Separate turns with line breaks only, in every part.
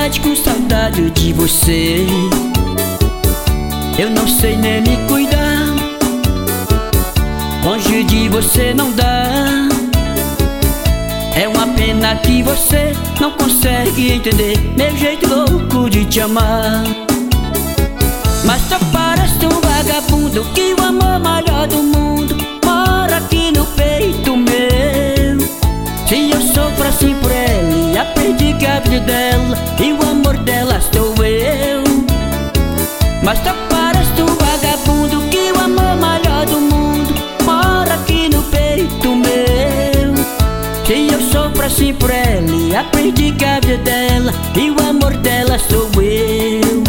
noite com saudade de você. Eu não sei nem me cuidar, longe de você não dá. É uma pena que você não consegue entender meu jeito louco de te amar. Mas só parece um vagabundo que o amor maior do mundo mora aqui no peito meu. Se eu sofro assim por ela e aprendi que a vida dela e o amor dela sou eu. Mas só parece um vagabundo que o amor maior do mundo mora aqui no peito meu. Se eu sofro assim por ela e aprendi que a vida dela e o amor dela sou eu.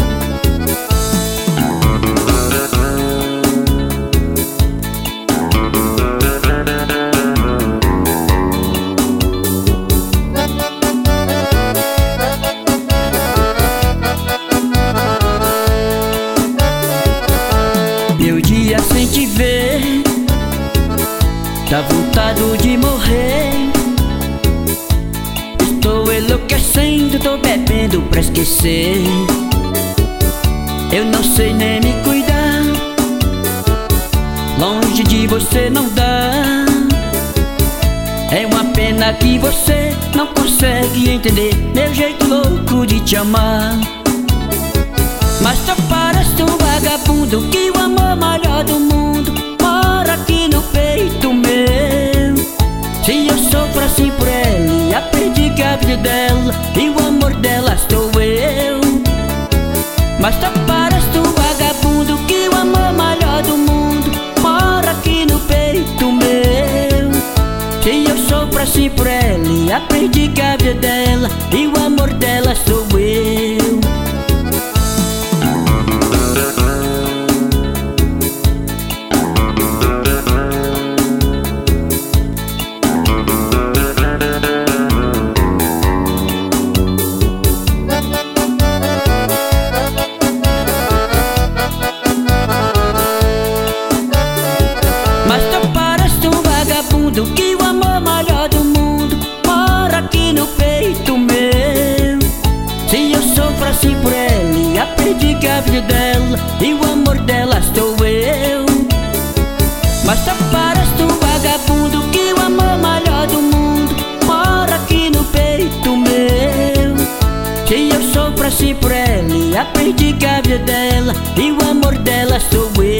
Meu dia sem te ver dá vontade de morrer. Estou enlouquecendo, tô bebendo pra esquecer. Eu não sei nem me cuidar, longe de você não dá. É uma pena que você não consegue entender meu jeito louco de te amar. Mas só parece um vagabundo que o amor maior do mundo mora aqui no peito meu. Se eu sofro assim por ela e aprendi que a vida dela e o amor dela sou eu. Mas só parece um vagabundo que o amor maior do mundo mora aqui no peito meu. Se eu sofro assim por ela e aprendi que a vida dela e o amor dela sou eu. Mas só parece um vagabundo que o amor maior do mundo mora aqui no peito meu. Se eu sofro assim por ela e aprendi que a vida dela e o amor dela sou eu. Mas só parece um vagabundo que o amor maior do mundo mora aqui no peito meu. Se eu sofro assim por ela e aprendi que a vida dela e o amor dela sou eu.